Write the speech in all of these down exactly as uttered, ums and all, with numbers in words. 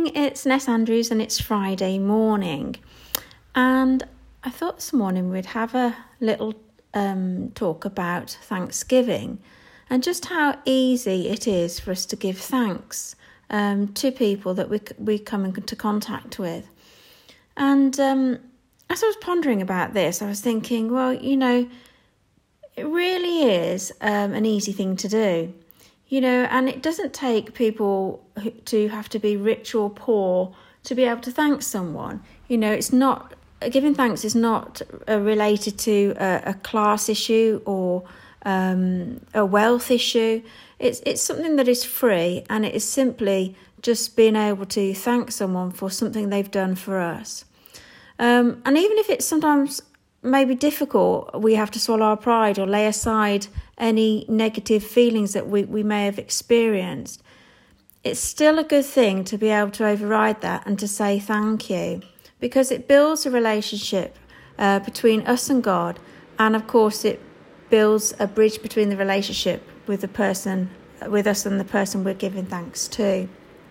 morning, it's Ness Andrews and it's Friday morning. And I thought this morning we'd have a little um, talk about Thanksgiving and just how easy it is for us to give thanks um, to people that we we come into contact with. And um, as I was pondering about this, I was thinking, well, you know, it really is um, an easy thing to do. You know, and it doesn't take people to have to be rich or poor to be able to thank someone. You know, it's not, giving thanks is not uh, related to a, a class issue or um, a wealth issue. It's it's something that is free, and it is simply just being able to thank someone for something they've done for us. Um, and even if it's sometimes maybe difficult, we have to swallow our pride or lay aside any negative feelings that we, we may have experienced. It's still a good thing to be able to override that and to say thank you, because it builds a relationship uh, between us and God, and of course it builds a bridge between the relationship with the person, with us and the person we're giving thanks to.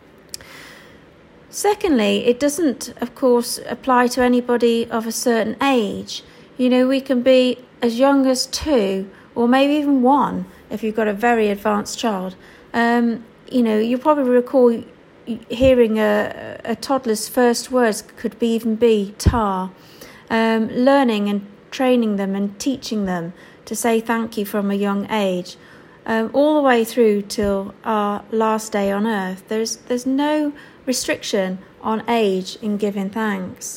Secondly, it doesn't, of course, apply to anybody of a certain age. You know, we can be as young as two or maybe even one if you've got a very advanced child. Um, you know, you probably recall hearing a, a toddler's first words could be even be tar. Um, learning and training them and teaching them to say thank you from a young age, um, all the way through till our last day on earth. There's, there's no restriction on age in giving thanks.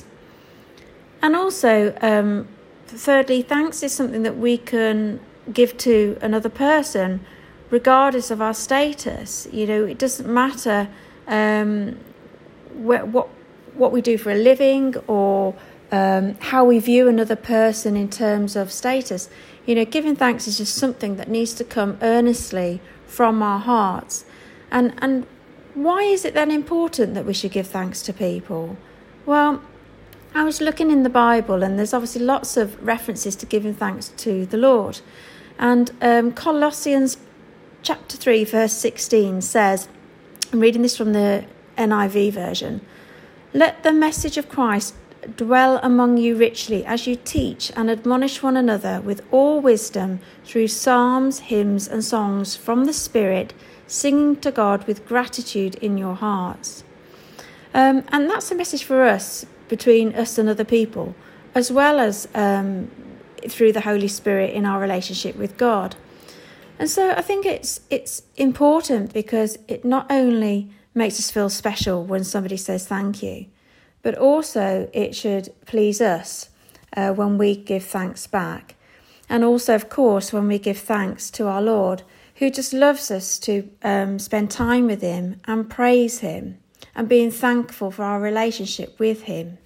And also, um, thirdly, thanks is something that we can give to another person regardless of our status. You know, it doesn't matter um, wh- what what we do for a living or um, how we view another person in terms of status. You know, giving thanks is just something that needs to come earnestly from our hearts. And and why is it then important that we should give thanks to people? Well, I was looking in the Bible, and there's obviously lots of references to giving thanks to the Lord. And um, Colossians chapter three, verse sixteen says, I'm reading this from the N I V version, "Let the message of Christ dwell among you richly as you teach and admonish one another with all wisdom through psalms, hymns and songs from the Spirit, singing to God with gratitude in your hearts." Um, and that's a message for us, between us and other people, as well as um, through the Holy Spirit in our relationship with God. And so I think it's it's important because it not only makes us feel special when somebody says thank you, but also it should please us uh, when we give thanks back. And also, of course, when we give thanks to our Lord, who just loves us to um, spend time with him and praise him, and being thankful for our relationship with him.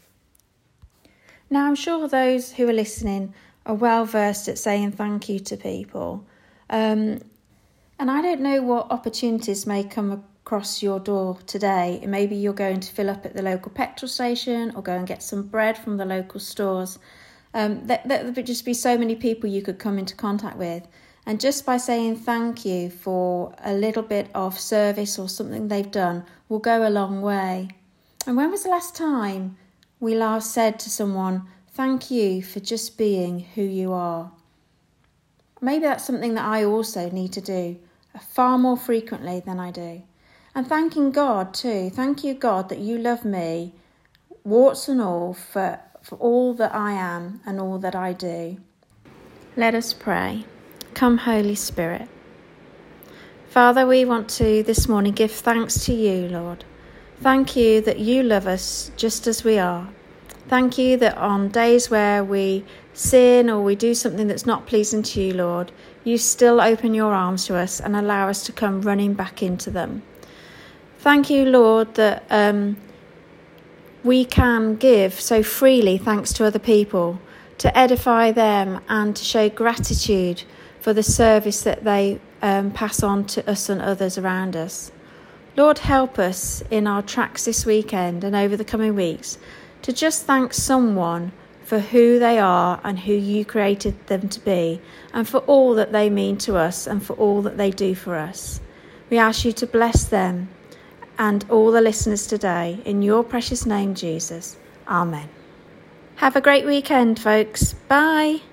Now, I'm sure those who are listening are well versed at saying thank you to people. Um, and I don't know what opportunities may come across your door today. Maybe you're going to fill up at the local petrol station or go and get some bread from the local stores. Um, there, there would just be so many people you could come into contact with. And just by saying thank you for a little bit of service or something they've done will go a long way. And when was the last time we last said to someone, thank you for just being who you are? Maybe that's something that I also need to do far more frequently than I do. And thanking God too. Thank you, God, that you love me, warts and all, for, for all that I am and all that I do. Let us pray. Come, Holy Spirit. Father, we want to this morning give thanks to you, Lord. Thank you that you love us just as we are. Thank you that on days where we sin or we do something that's not pleasing to you, Lord, you still open your arms to us and allow us to come running back into them. Thank you, Lord, that um, we can give so freely thanks to other people, to edify them and to show gratitude for the service that they um, pass on to us and others around us. Lord, help us in our tracks this weekend and over the coming weeks to just thank someone for who they are and who you created them to be, and for all that they mean to us and for all that they do for us. We ask you to bless them and all the listeners today. In your precious name, Jesus. Amen. Have a great weekend, folks. Bye.